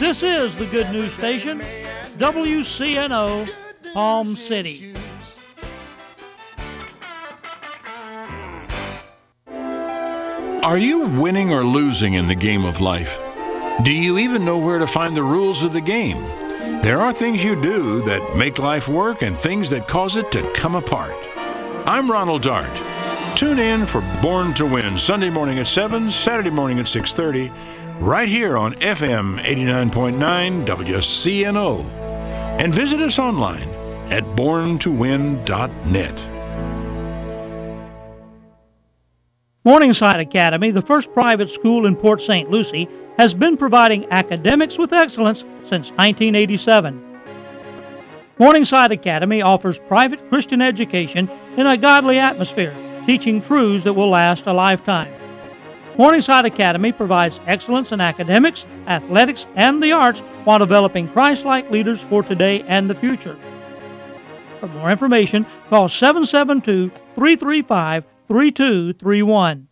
This is the Good News Station, WCNO, Palm City. Are you winning or losing in the game of life? Do you even know where to find the rules of the game? There are things you do that make life work and things that cause it to come apart. I'm Ronald Dart. Tune in for Born to Win, Sunday morning at 7, Saturday morning at 6:30, right here on FM 89.9 WCNO. And visit us online at borntowin.net. Morningside Academy, the first private school in Port St. Lucie, has been providing academics with excellence since 1987. Morningside Academy offers private Christian education in a godly atmosphere, teaching truths that will last a lifetime. Morningside Academy provides excellence in academics, athletics, and the arts while developing Christ-like leaders for today and the future. For more information, call 772-335-3231.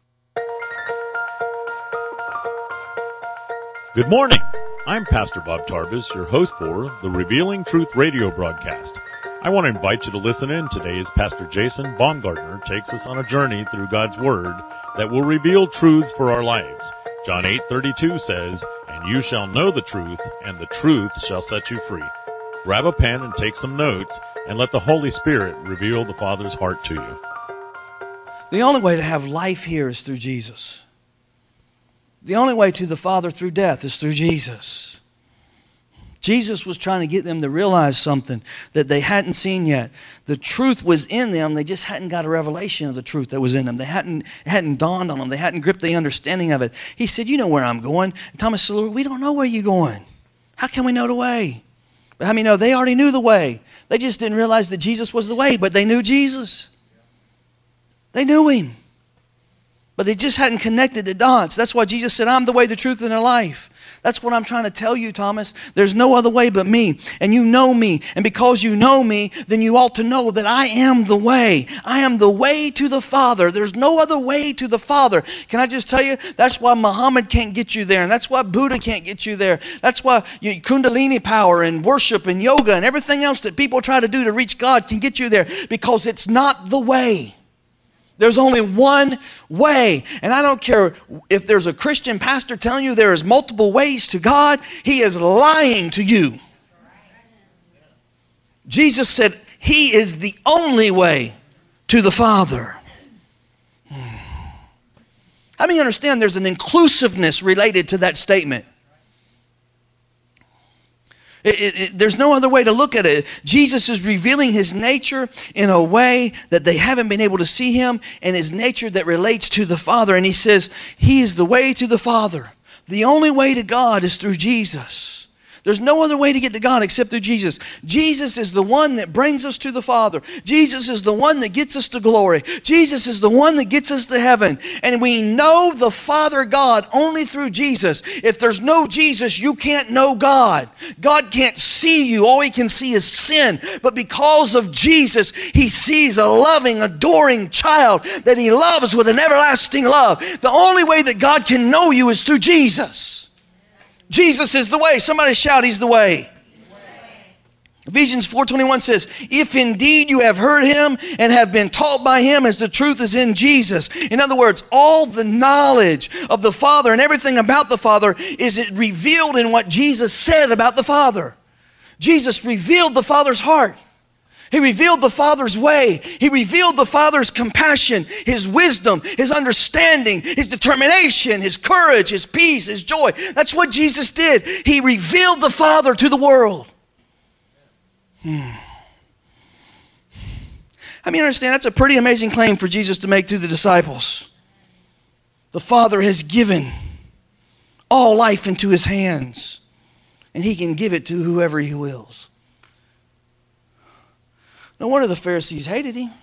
Good morning. I'm Pastor Bob Tarbus, your host for the Revealing Truth radio broadcast. I want to invite you to listen in today as Pastor Jason Baumgartner takes us on a journey through God's Word that will reveal truths for our lives. John 8:32 says, "And you shall know the truth, and the truth shall set you free." Grab a pen and take some notes, and let the Holy Spirit reveal the Father's heart to you. The only way to have life here is through Jesus. The only way to the Father through death is through Jesus. Jesus was trying to get them to realize something that they hadn't seen yet. The truth was in them. They just hadn't got a revelation of the truth that was in them. It hadn't dawned on them. They hadn't gripped the understanding of it. He said, "You know where I'm going." And Thomas said, "Lord, we don't know where you're going. How can we know the way?" But how many know they already knew the way? They just didn't realize that Jesus was the way, but they knew Jesus. They knew Him. But they just hadn't connected the dots. That's why Jesus said, "I'm the way, the truth, and the life." That's what I'm trying to tell you, Thomas. There's no other way but me. And you know me. And because you know me, then you ought to know that I am the way. I am the way to the Father. There's no other way to the Father. Can I just tell you, that's why Muhammad can't get you there. And that's why Buddha can't get you there. That's why Kundalini power and worship and yoga and everything else that people try to do to reach God can get you there. Because it's not the way. There's only one way. And I don't care if there's a Christian pastor telling you there is multiple ways to God. He is lying to you. Jesus said He is the only way to the Father. How many understand there's an inclusiveness related to that statement? There's no other way to look at it. Jesus is revealing His nature in a way that they haven't been able to see Him, and His nature that relates to the Father. And He says He is the way to the Father. The only way to God is through Jesus. There's no other way to get to God except through Jesus. Jesus is the one that brings us to the Father. Jesus is the one that gets us to glory. Jesus is the one that gets us to heaven. And we know the Father God only through Jesus. If there's no Jesus, you can't know God. God can't see you. All He can see is sin. But because of Jesus, He sees a loving, adoring child that He loves with an everlasting love. The only way that God can know you is through Jesus. Jesus is the way. Somebody shout, He's the way. Ephesians 4:21 says, "If indeed you have heard Him and have been taught by Him as the truth is in Jesus." In other words, all the knowledge of the Father and everything about the Father is revealed in what Jesus said about the Father. Jesus revealed the Father's heart. He revealed the Father's way. He revealed the Father's compassion, His wisdom, His understanding, His determination, His courage, His peace, His joy. That's what Jesus did. He revealed the Father to the world. I mean, understand, that's a pretty amazing claim for Jesus to make to the disciples. The Father has given all life into His hands, and He can give it to whoever He wills. No wonder the Pharisees hated Him.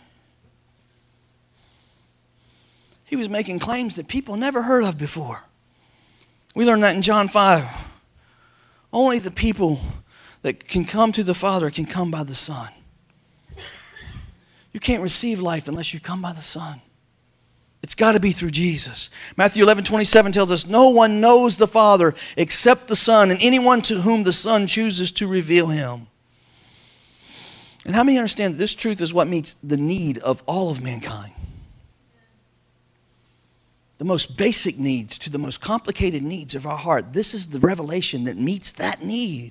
He was making claims that people never heard of before. We learned that in John 5. Only the people that can come to the Father can come by the Son. You can't receive life unless you come by the Son. It's got to be through Jesus. Matthew 11:27 tells us, no one knows the Father except the Son, and anyone to whom the Son chooses to reveal him. And how many understand that this truth is what meets the need of all of mankind? The most basic needs to the most complicated needs of our heart. This is the revelation that meets that need.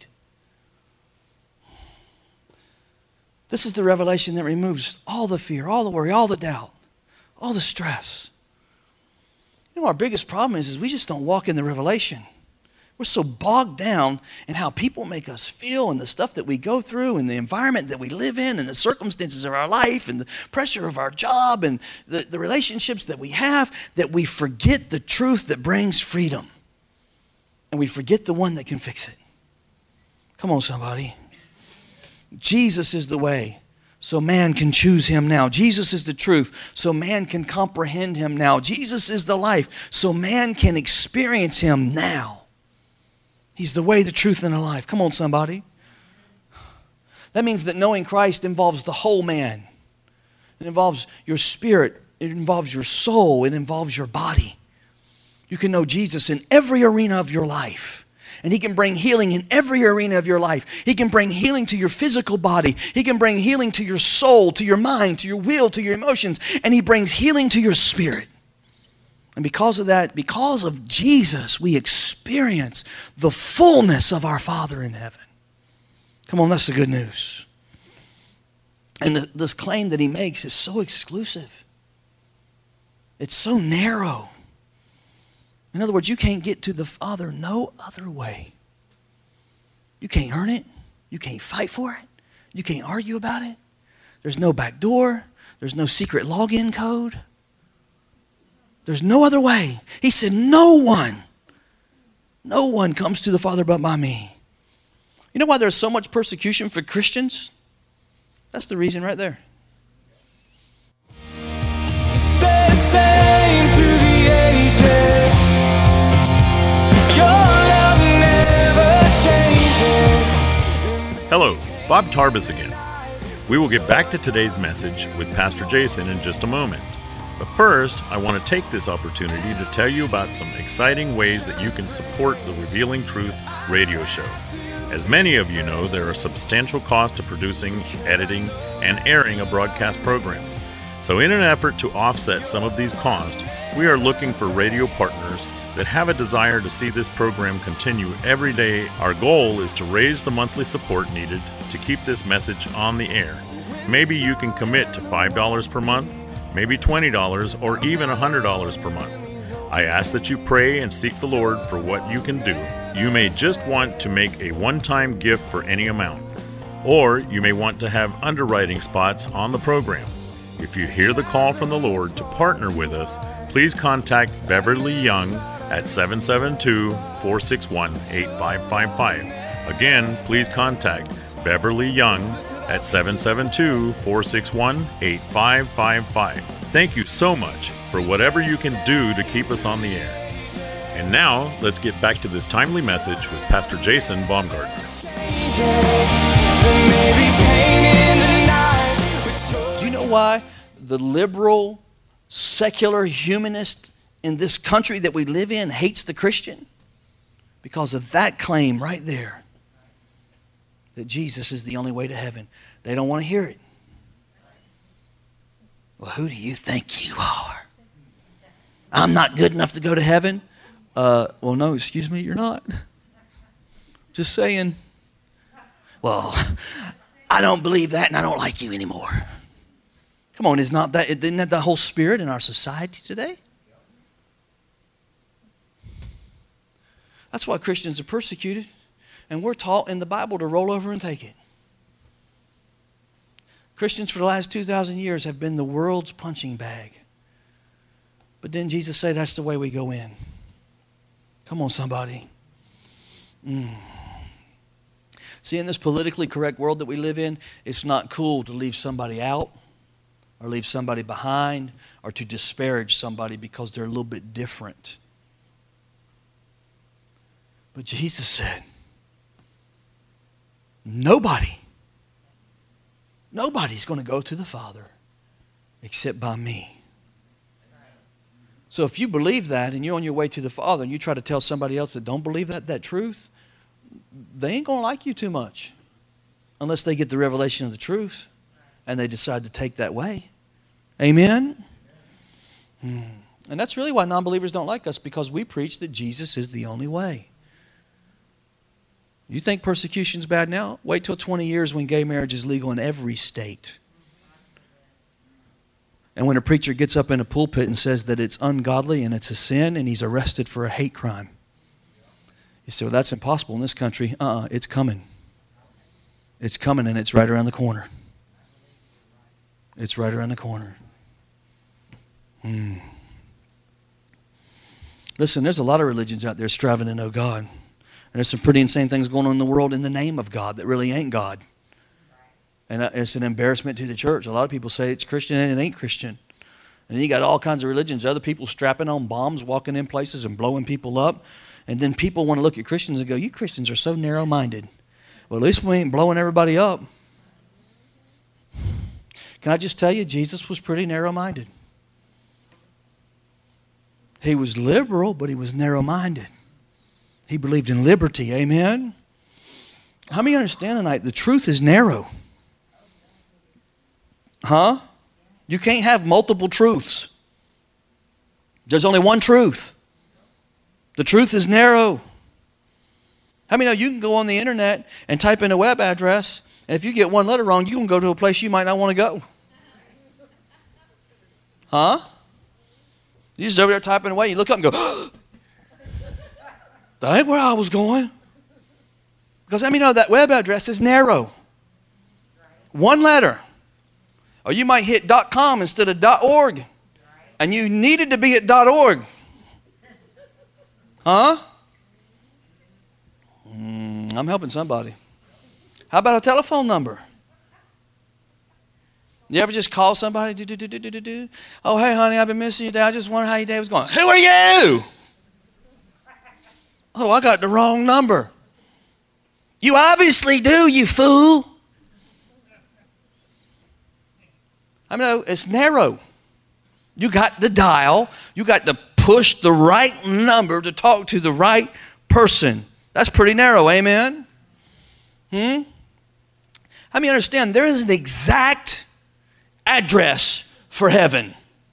This is the revelation that removes all the fear, all the worry, all the doubt, all the stress. You know, our biggest problem is we just don't walk in the revelation. We're so bogged down in how people make us feel and the stuff that we go through and the environment that we live in and the circumstances of our life and the pressure of our job and the relationships that we have, that we forget the truth that brings freedom. And we forget the one that can fix it. Come on, somebody. Jesus is the way, so man can choose him now. Jesus is the truth, so man can comprehend him now. Jesus is the life, so man can experience him now. He's the way, the truth, and the life. Come on, somebody. That means that knowing Christ involves the whole man. It involves your spirit. It involves your soul. It involves your body. You can know Jesus in every arena of your life. And he can bring healing in every arena of your life. He can bring healing to your physical body. He can bring healing to your soul, to your mind, to your will, to your emotions. And he brings healing to your spirit. And because of that, because of Jesus, we experience the fullness of our Father in heaven. Come on, that's the good news. And this claim that he makes is so exclusive. It's so narrow. In other words, you can't get to the Father no other way. You can't earn it. You can't fight for it. You can't argue about it. There's no back door. There's no secret login code. There's no other way. He said, no one comes to the Father but by me. You know why there's so much persecution for Christians? That's the reason right there. Stay the same through the ages. Your love never changes. Hello, Bob Tarbus again. We will get back to today's message with Pastor Jason in just a moment. But first, I want to take this opportunity to tell you about some exciting ways that you can support the Revealing Truth radio show. As many of you know, there are substantial costs to producing, editing, and airing a broadcast program. So in an effort to offset some of these costs, we are looking for radio partners that have a desire to see this program continue every day. Our goal is to raise the monthly support needed to keep this message on the air. Maybe you can commit to $5 per month, maybe $20 or even $100 per month. I ask that you pray and seek the Lord for what you can do. You may just want to make a one-time gift for any amount, or you may want to have underwriting spots on the program. If you hear the call from the Lord to partner with us, please contact Beverly Young at 772-461-8555. Again, please contact Beverly Young at 772-461-8555. Thank you so much for whatever you can do to keep us on the air. And now, let's get back to this timely message with Pastor Jason Baumgartner. Do you know why the liberal, secular humanist in this country that we live in hates the Christian? Because of that claim right there, that Jesus is the only way to heaven. They don't want to hear it. Well, who do you think you are? I'm not good enough to go to heaven? Well, no, excuse me, you're not. Just saying. Well, I don't believe that and I don't like you anymore. Come on, isn't that the whole spirit in our society today? That's why Christians are persecuted, and we're taught in the Bible to roll over and take it. Christians for the last 2,000 years have been the world's punching bag. But didn't Jesus say that's the way we go in? Come on, somebody. See, in this politically correct world that we live in, it's not cool to leave somebody out or leave somebody behind or to disparage somebody because they're a little bit different. But Jesus said, nobody's going to go to the Father except by me. So if you believe that and you're on your way to the Father and you try to tell somebody else that don't believe that truth, they ain't going to like you too much unless they get the revelation of the truth and they decide to take that way. Amen? And that's really why non-believers don't like us, because we preach that Jesus is the only way. You think persecution's bad now? Wait till 20 years when gay marriage is legal in every state. And when a preacher gets up in a pulpit and says that it's ungodly and it's a sin and he's arrested for a hate crime. You say, well, that's impossible in this country. It's coming. It's coming, and it's right around the corner. It's right around the corner. Listen, there's a lot of religions out there striving to know God. And there's some pretty insane things going on in the world in the name of God that really ain't God. And it's an embarrassment to the church. A lot of people say it's Christian and it ain't Christian. And then you got all kinds of religions. Other people strapping on bombs, walking in places and blowing people up. And then people want to look at Christians and go, you Christians are so narrow-minded. Well, at least we ain't blowing everybody up. Can I just tell you, Jesus was pretty narrow-minded. He was liberal, but he was narrow-minded. He believed in liberty. Amen? How many understand tonight the truth is narrow? Huh? You can't have multiple truths. There's only one truth. The truth is narrow. How many know you can go on the internet and type in a web address, and if you get one letter wrong, you can go to a place you might not want to go? Huh? You just over there typing away, you look up and go, that ain't where I was going. Because how many know that web address is narrow? One letter. Or you might hit .com instead of .org. And you needed to be at .org. Huh? I'm helping somebody. How about a telephone number? You ever just call somebody? Oh, hey, honey, I've been missing you today. I just wondered how your day was going. Who are you? Oh, I got the wrong number. You obviously do, you fool. I mean, it's narrow. You got to dial. You got to push the right number to talk to the right person. That's pretty narrow, amen? How many understand there is an exact address for heaven?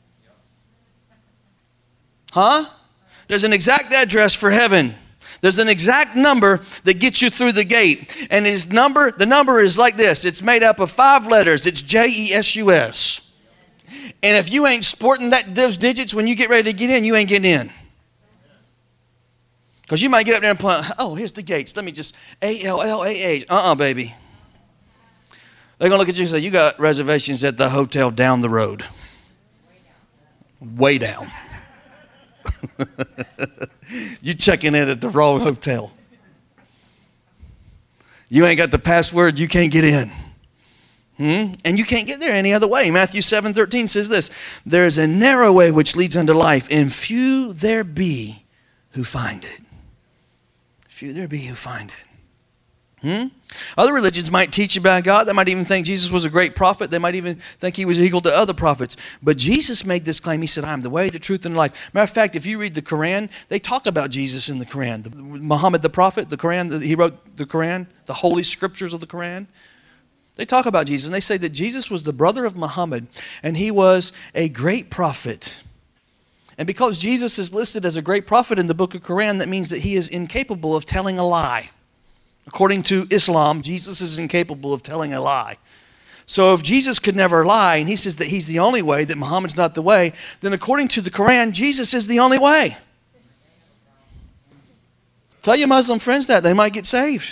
Huh? There's an exact address for heaven. There's an exact number that gets you through the gate. And the number is like this. It's made up of 5 letters. It's JESUS. And if you ain't sporting those digits when you get ready to get in, you ain't getting in. Because you might get up there and point, oh, here's the gates. Let me just, ALLAH. Baby. They're going to look at you and say, you got reservations at the hotel down the road. Way down. You checking in at the wrong hotel. You ain't got the password, you can't get in. And you can't get there any other way. Matthew 7:13 says this, there is a narrow way which leads unto life, and few there be who find it. Few there be who find it. Other religions might teach about God. They might even think Jesus was a great prophet. They might even think he was equal to other prophets. But Jesus made this claim. He said, I am the way, the truth, and the life. Matter of fact, if you read the Quran, they talk about Jesus in the Quran. Muhammad the prophet, the Quran, he wrote the Quran, the holy scriptures of the Quran. They talk about Jesus, and they say that Jesus was the brother of Muhammad, and he was a great prophet. And because Jesus is listed as a great prophet in the book of Quran, that means that he is incapable of telling a lie. According to Islam, Jesus is incapable of telling a lie. So if Jesus could never lie, and he says that he's the only way, that Muhammad's not the way, then according to the Quran, Jesus is the only way. Tell your Muslim friends that. They might get saved.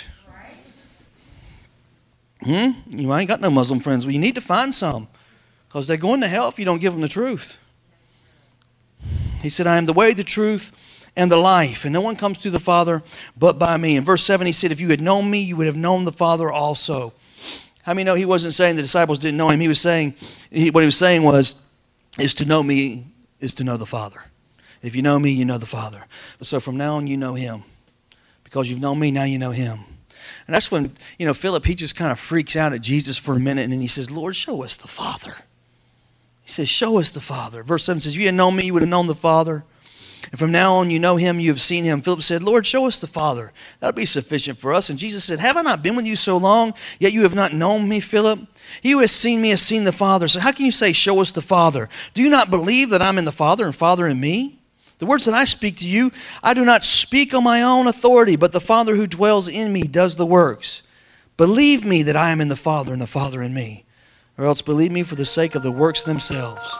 You ain't got no Muslim friends. Well, you need to find some, because they're going to hell if you don't give them the truth. He said, I am the way, the truth, and the life, and no one comes to the Father but by me. In verse 7 he said, if you had known me, you would have known the Father also. How many know he wasn't saying the disciples didn't know him? He was saying, what he was saying is to know me is to know the Father. If you know me, you know the Father. So from now on, you know him. Because you've known me, now you know him. And that's when, Philip, he just kind of freaks out at Jesus for a minute, and then he says, Lord, show us the Father. He says, show us the Father. Verse 7 says, if you had known me, you would have known the Father. And from now on, you know him, you have seen him. Philip said, Lord, show us the Father. That would be sufficient for us. And Jesus said, have I not been with you so long, yet you have not known me, Philip? He who has seen me has seen the Father. So how can you say, show us the Father? Do you not believe that I'm in the Father and Father in me? The words that I speak to you, I do not speak on my own authority, but the Father who dwells in me does the works. Believe me that I am in the Father and the Father in me, or else believe me for the sake of the works themselves.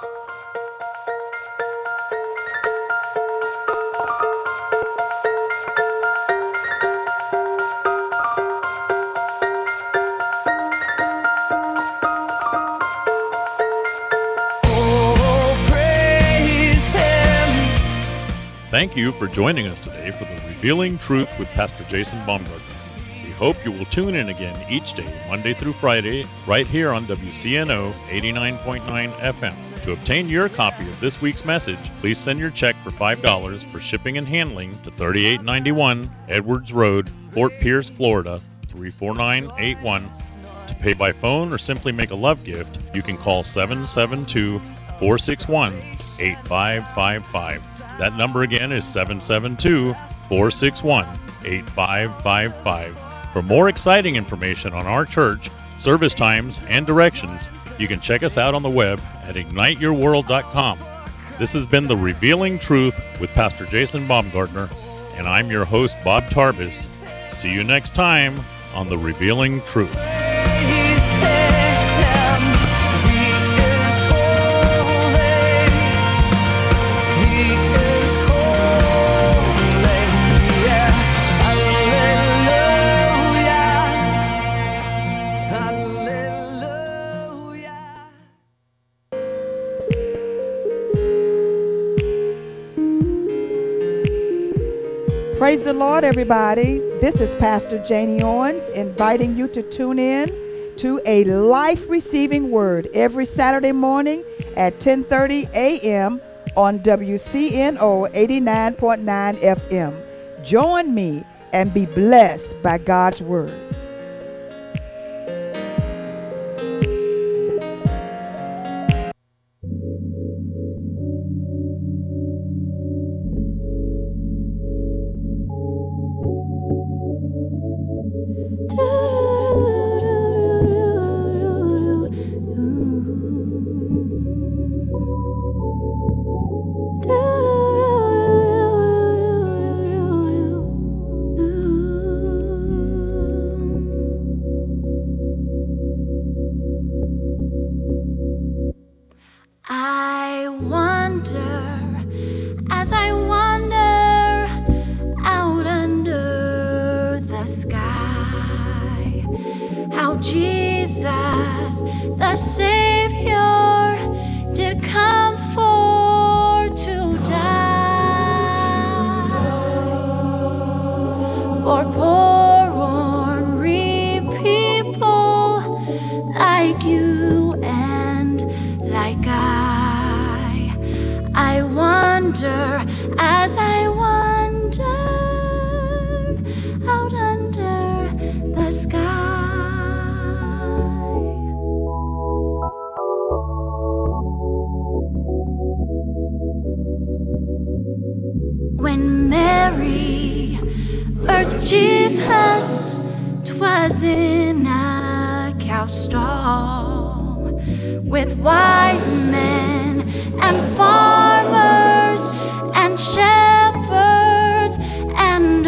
Thank you for joining us today for the Revealing Truth with Pastor Jason Baumgartner. We hope you will tune in again each day, Monday through Friday, right here on WCNO 89.9 FM. To obtain your copy of this week's message, please send your check for $5 for shipping and handling to 3891 Edwards Road, Fort Pierce, Florida, 34981. To pay by phone or simply make a love gift, you can call 772-461-8555. That number again is 772-461-8555. For more exciting information on our church, service times, and directions, you can check us out on the web at igniteyourworld.com. This has been The Revealing Truth with Pastor Jason Baumgartner, and I'm your host, Bob Tarbis. See you next time on The Revealing Truth. Praise the Lord, everybody. This is Pastor Janie Owens inviting you to tune in to a life-receiving word every Saturday morning at 10:30 a.m. on WCNO 89.9 FM. Join me and be blessed by God's word. I wonder, as I wander out under the sky, how Jesus, the Savior, did come for to die for poor ornery people like you and like I wonder, as I wander out under the sky. When Mary birthed Jesus, 'twas in a cow stall, with wise men and farmers and shepherds and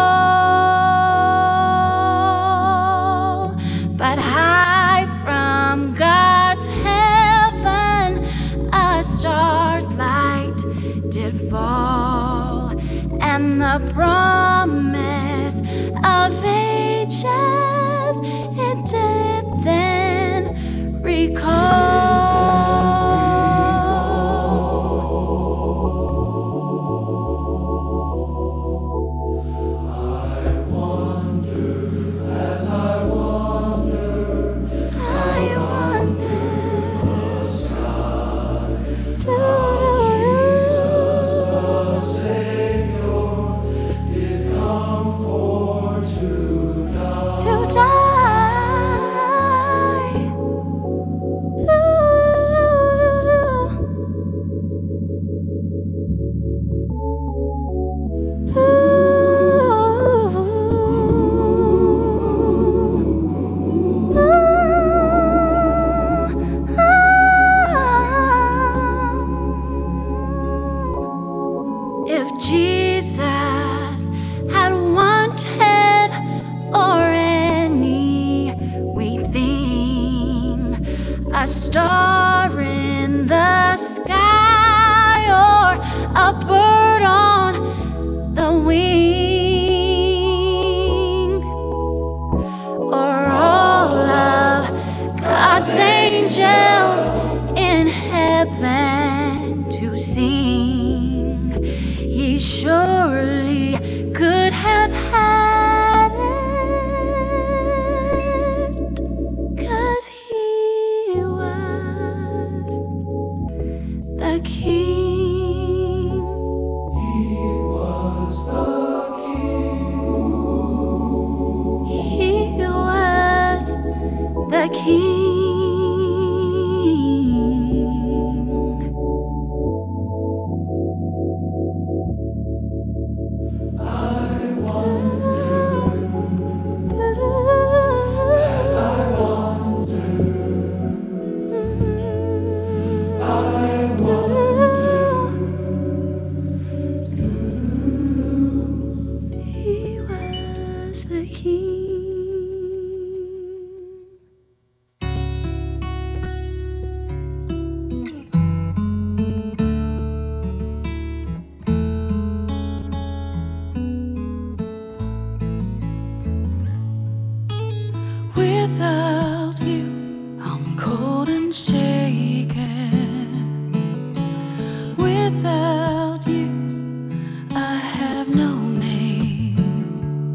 all. But high from God's heaven a star's light did fall, and the promise of ages it did then recall. To die. Ooh. if Jesus had wanted for any wee thing, a star in the sky or a bird on the wing, or all of God's angels in heaven to sing, he surely could have had it, 'cause he was the king. He was the king. He was the king. He was the king. Without you, I'm cold and shaken. Without you, I have no name.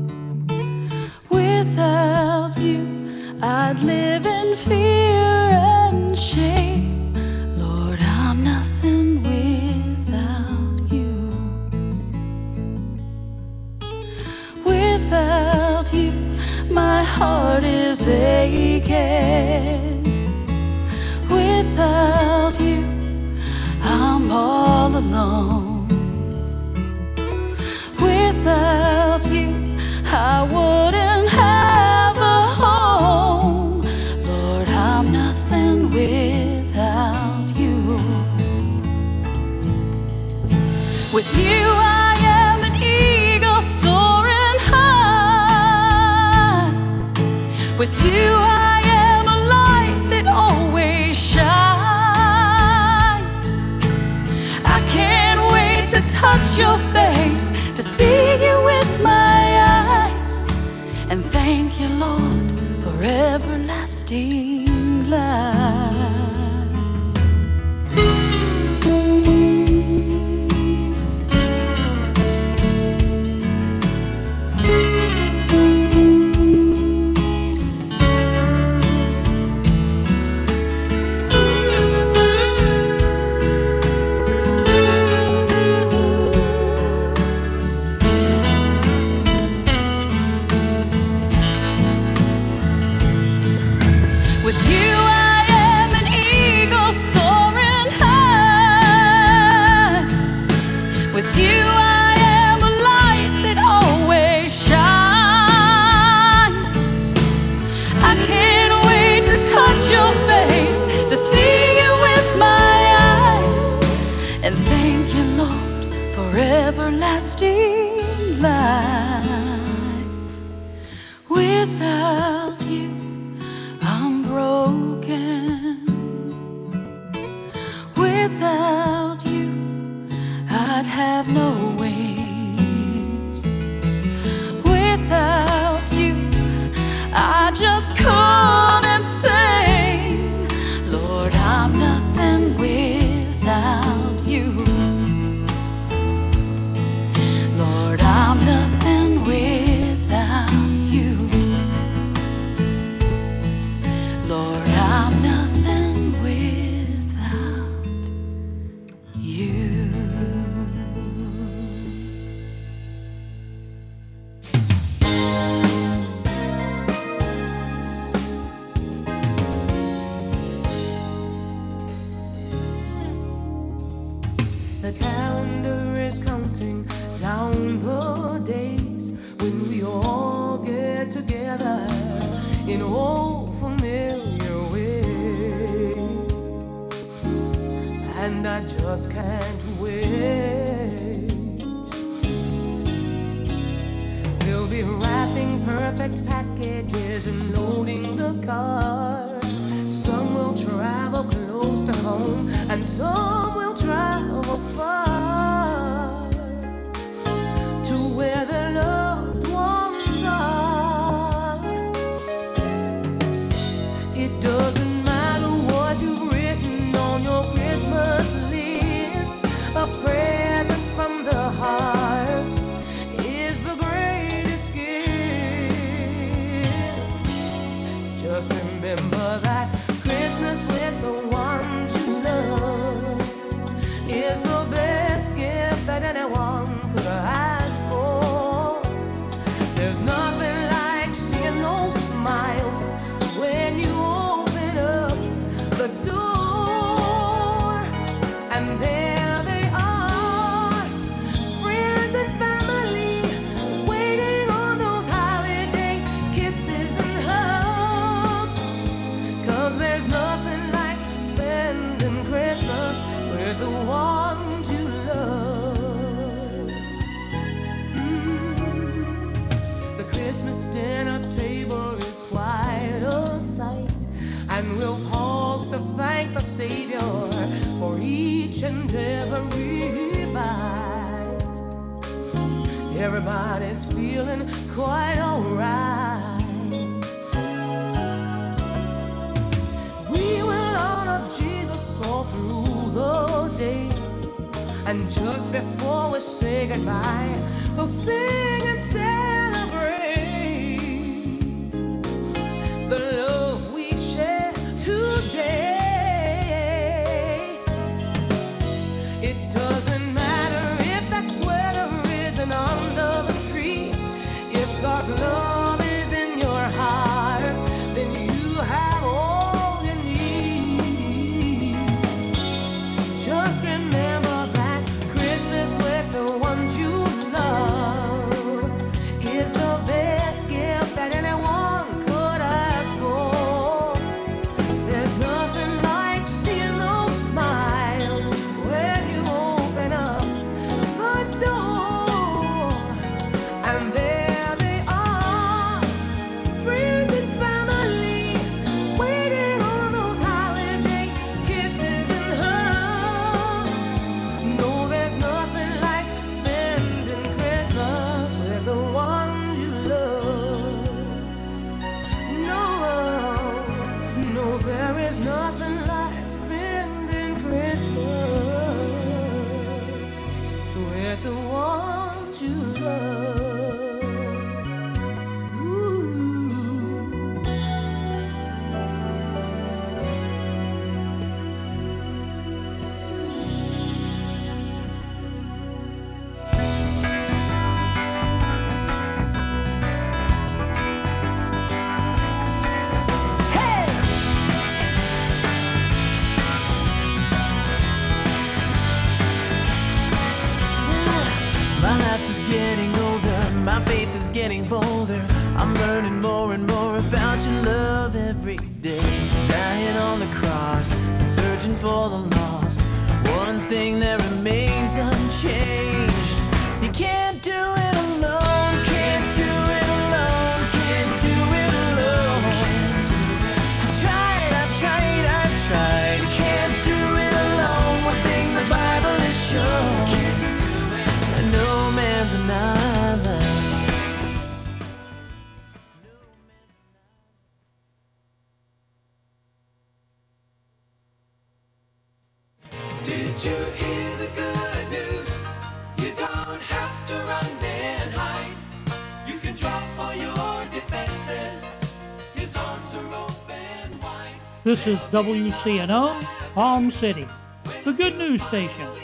Without you, I'd live in fear and shame. Lord, I'm nothing without you. Without you, my heart is aching. Without you, I'm all alone. Without you, I wouldn't have a home. Lord, I'm nothing without you. With you, I am an eagle soaring high. With you, I am a light that always shines. I can't wait to touch your face, to see you with my eyes. And thank you, Lord, for everlasting life. With you, I am an eagle soaring high. With you, I am a light that always shines. I can't wait to touch your face, to see you with my eyes. And thank you, Lord, for everlasting life. Without you, I'm broken. Without you, I'd have no wings. Without you, I just couldn't sing. Lord, I'm nothing without you. Lord, I'm nothing without you. Lord, I'm nothing without you. be wrapping perfect packages and loading the car. Some will travel close to home, and some will travel far to where their loved ones are. It doesn't matter what you've written on your Christmas list. A present from the heart is the greatest gift. Just remember that Christmas with the ones you love is the best gift that anyone could ask for. There's nothing like seeing those smiles when you open up the door, and there they are, friends and family, waiting on those holiday kisses and hugs. 'Cause there's nothing like spending Christmas with the ones you love. The Christmas dinner table is quite a sight, and we'll pause to thank the Savior for each and every bite. Everybody's feeling quite alright. We will honor Jesus all through the day, and just before we say goodbye, we'll sing and celebrate the love we share today. It doesn't matter if that sweater isn't under the tree. If God's love is in your heart, then you have all you need. Just remember that Christmas with the ones you love is the best gift that anyone could ask for. There's nothing like seeing those smiles when you open up the door, and there they are, friends and family, waiting on those holiday kisses and hugs. No, there's nothing like spending Christmas with the ones you love. No, no, there is nothing like spending Christmas with the ones you love. Ooh. My life is getting older, my faith is getting bolder. I'm learning more and more about your love every day. Dying on the cross, and searching for the lost. One thing that remains unchanged. You can't do it alone, can't do it alone, can't do it alone. I've tried, I've tried, I've tried. You can't do it alone, one thing the Bible has shown. No man's another. Did you hear the good news? You don't have to run and hide. You can drop all your defenses. His arms are open wide. This is WCNO, Palm City, the good news station.